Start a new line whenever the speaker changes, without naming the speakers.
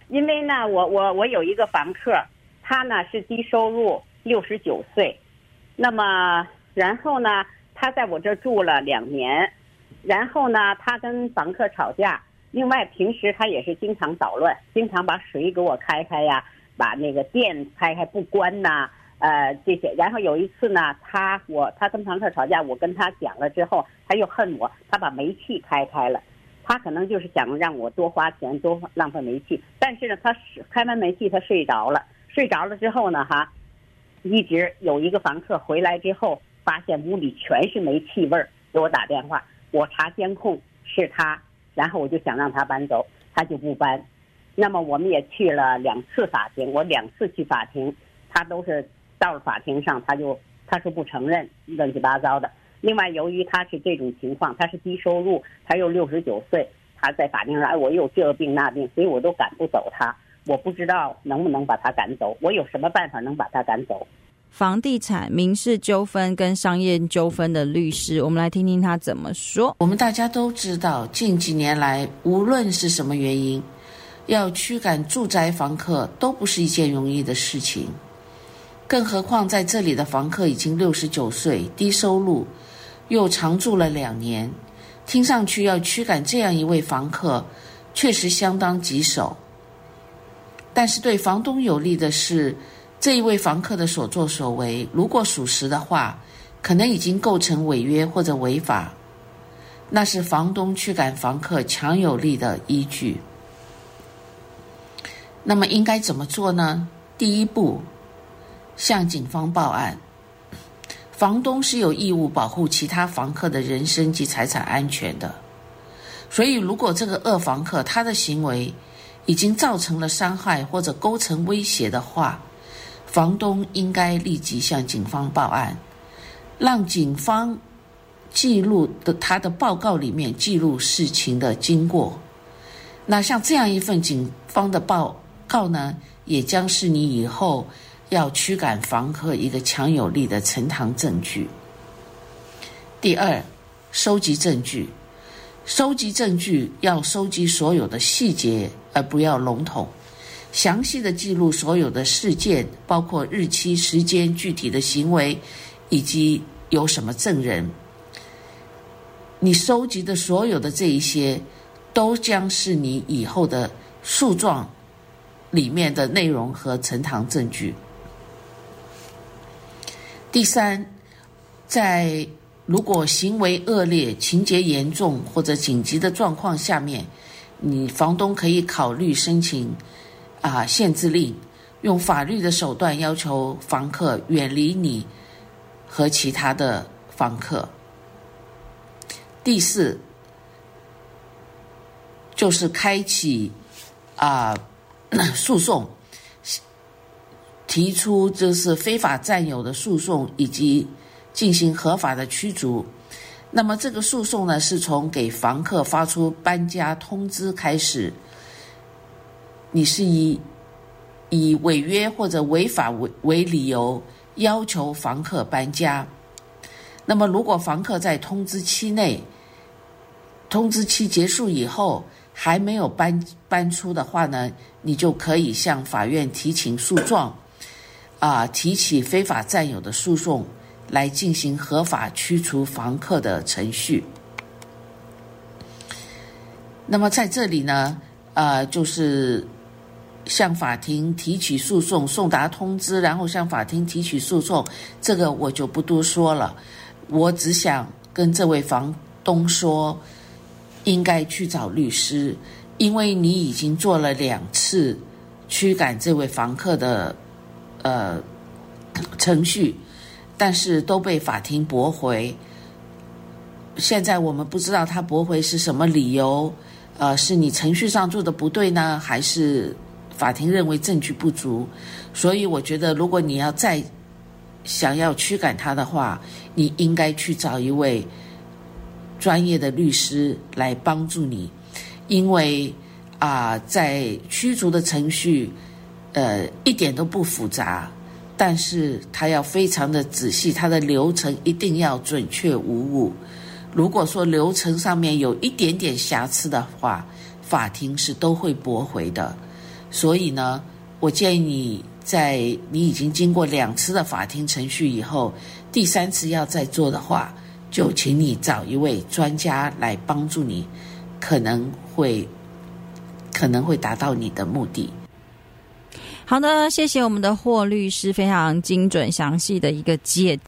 因为呢，我有一个房客，他呢是低收入，69岁，那么然后呢，他在我这住了2年，然后呢，他跟房客吵架，另外平时他也是经常捣乱，经常把水给我开开呀，把那个电开开不关呐，这些。然后有一次呢，他跟房客吵架，我跟他讲了之后，他又恨我，他把煤气开了。他可能就是想让我多花钱，多浪费煤气。但是呢，他开完煤气，他睡着了。睡着了之后呢，一直有一个房客回来之后，发现屋里全是煤气味儿，给我打电话。我查监控是他，然后我就想让他搬走，他就不搬。那么我们也去了2次法庭，我2次去法庭，他都是到了法庭上，他说不承认，乱七八糟的。另外，由于他是这种情况，他是低收入，他又69岁，他在法庭上，我有这病那病，所以我都赶不走他。我不知道能不能把他赶走，我有什么办法能把他赶走？
房地产民事纠纷跟商业纠纷的律师，我们来听听他怎么说。
我们大家都知道，近几年来，无论是什么原因，要驱赶住宅房客都不是一件容易的事情。更何况在这里的房客已经69岁，低收入，又常住了2年，听上去要驱赶这样一位房客，确实相当棘手。但是对房东有利的是，这一位房客的所作所为，如果属实的话，可能已经构成违约或者违法，那是房东驱赶房客强有力的依据。那么应该怎么做呢？第一步，向警方报案。房东是有义务保护其他房客的人身及财产安全的，所以如果这个恶房客他的行为已经造成了伤害或者构成威胁的话，房东应该立即向警方报案，让警方记录的他的报告里面记录事情的经过。那像这样一份警方的报告呢，也将是你以后要驱赶房客一个强有力的呈堂证据。第二，收集证据。收集证据要收集所有的细节，而不要笼统，详细的记录所有的事件，包括日期、时间、具体的行为，以及有什么证人。你收集的所有的这一些，都将是你以后的诉状里面的内容和呈堂证据。第三，如果行为恶劣、情节严重或者紧急的状况下面，你房东可以考虑申请限制令，用法律的手段要求房客远离你和其他的房客。第四，就是开启诉讼，提出就是非法占有的诉讼，以及进行合法的驱逐。那么这个诉讼呢，是从给房客发出搬家通知开始，你是以违约或者违法为理由要求房客搬家。那么如果房客在通知期内，通知期结束以后还没有搬出的话呢，你就可以向法院提起诉状，提起非法占有的诉讼，来进行合法驱除房客的程序。那么在这里呢，就是向法庭提起诉讼，送达通知，然后向法庭提起诉讼，这个我就不多说了。我只想跟这位房东说，应该去找律师，因为你已经做了2次驱赶这位房客的程序，但是都被法庭驳回。现在我们不知道他驳回是什么理由，是你程序上做的不对呢，还是法庭认为证据不足？所以我觉得，如果你要再想要驱赶他的话，你应该去找一位专业的律师来帮助你，因为在驱逐的程序一点都不复杂，但是它要非常的仔细，它的流程一定要准确无误。如果说流程上面有一点点瑕疵的话，法庭是都会驳回的。 所以呢，我建议你在你已经经过2次的法庭程序以后，第3次要再做的话，就请你找一位专家来帮助你，可能会达到你的目的。
好的，谢谢我们的霍律师非常精准详细的一个解